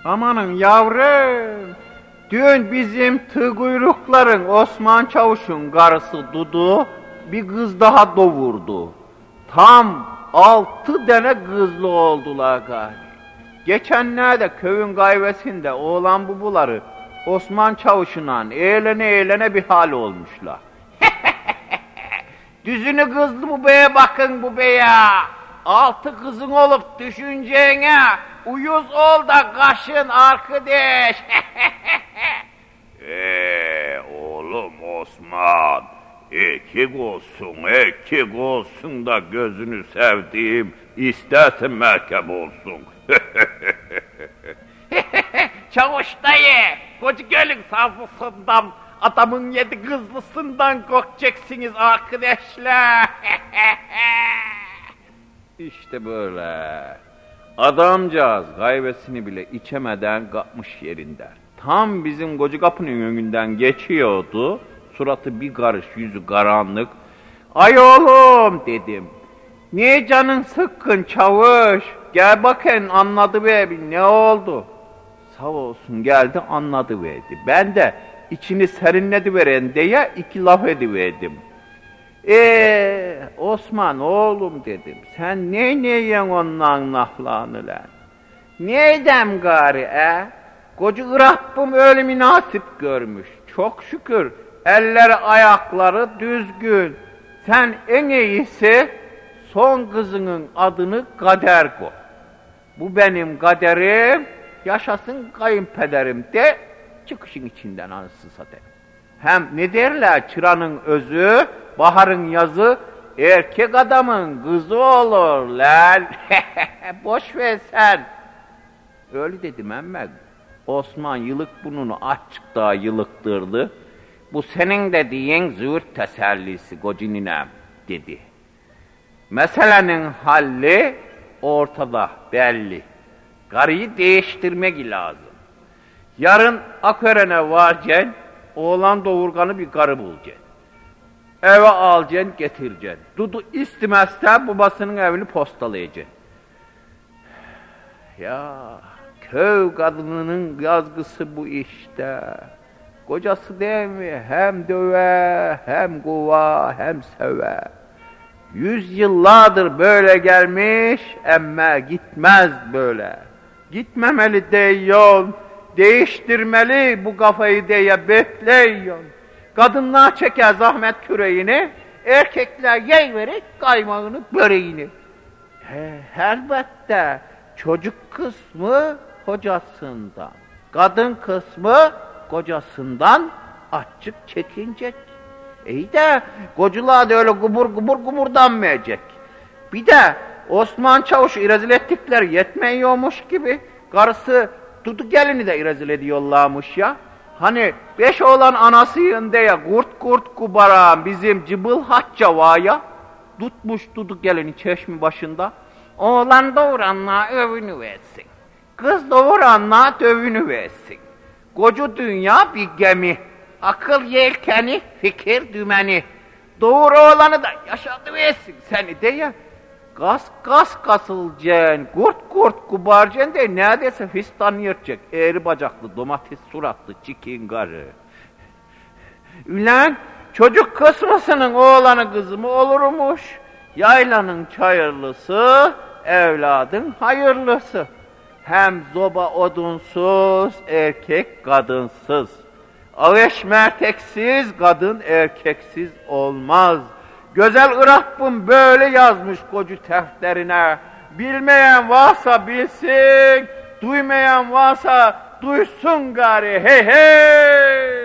Amanın yavrum, dün bizim tıkuyrukların Osman Çavuş'un karısı Dudu bir kız daha doğurdu. Tam 6 tane kızlı oldular gari. Geçenlerde köyün gayvesinde oğlan bubuları Osman Çavuş'la eğlene bir hal olmuşlar. Düzünü kızlı bu beye bakın bu beye. 6 kızın olup düşüneceğine uyuz ol da kaşın arkadaş. Oğlum Osman, ekik olsun da gözünü sevdiğim isterse merkep olsun. Çavuş dayı, koca gölün savlısından, adamın 7 kızlısından korkacaksınız arkadaşlar. İşte böyle. Adamcağız gayvesini bile içemeden kapmış yerinden. Tam bizim koca kapının önünden geçiyordu. Suratı bir karış, yüzü karanlık. Ay oğlum dedim. Niye canın sıkkın çavuş? Gel bakayım anladıverdi ne oldu? Sağ olsun geldi anladıverdi. Ben de içini serinlediveren diye 2 laf ediverdim. Osman oğlum dedim. Sen ne yiyen ondan laflarını lan? Ne edem gari Koca Rabbim öyle münasip görmüş. Çok şükür elleri ayakları düzgün. Sen en iyisi son kızının adını Kader koy. Bu benim kaderim, yaşasın kayınpederim de çıkışın içinden anasını satayım. Hem ne derler çıranın özü, baharın yazı, erkek adamın kızı olur lan. Boş ver sen. Öyle dedim emme. Osman yılık burnunu açık daha yılıktırdı. Bu senin dediğin züğürt tesellisi kocininem dedi. Meselenin halli ortada belli. Karıyı değiştirmek lazım. Yarın Akören'e varacaksın, oğlan doğurganı bir karı bulacaksın. Eve alacaksın, getireceksin. Dudu istemezse babasının evini postalayacaksın. Ya köy kadınının yazgısı bu işte. Kocası değil mi? Hem döve, hem kova, hem söve. 100 yıllardır böyle gelmiş, emme gitmez böyle. Gitmemeli deyiyon, değiştirmeli bu kafayı diye bekleyiyon. Kadınlar çeker zahmet küreğini, erkekler yeyverir kaymağını, böreğini. Elbette çocuk kısmı kocasından, kadın kısmı kocasından açık çekinecek. İyi de kocular da öyle gumurdanmayacak. Bir de Osman Çavuş'u irezil ettikleri yetmiyormuş gibi karısı Dudu gelini de irezil ediyorlarmış ya. Hani 5 oğlan anasıyın diye kurt kubaran bizim cıbıl hacca var ya. Tutmuş Dudu gelini çeşme başında. Oğlan doğuranlar övünü versin. Kız doğuranlar dövünü versin. Koca dünya bir gemi. Akıl yelkeni, fikir dümeni. Doğru olanı da yaşatıversin seni diye. Kas kasılacaksın, kurt kubarcaksın diye neredeyse fistan yırtacak. Eğri bacaklı, domates suratlı, çikin karı. Ülen çocuk kısmısının oğlanı kızı mı olurmuş? Yaylanın çayırlısı, evladın hayırlısı. Hem zoba odunsuz, erkek kadınsız. Ağeş merteksiz, kadın erkeksiz olmaz. Güzel Rabbim böyle yazmış kocu teftlerine. Bilmeyen varsa bilsin, duymayan varsa duysun gari. Hey hey!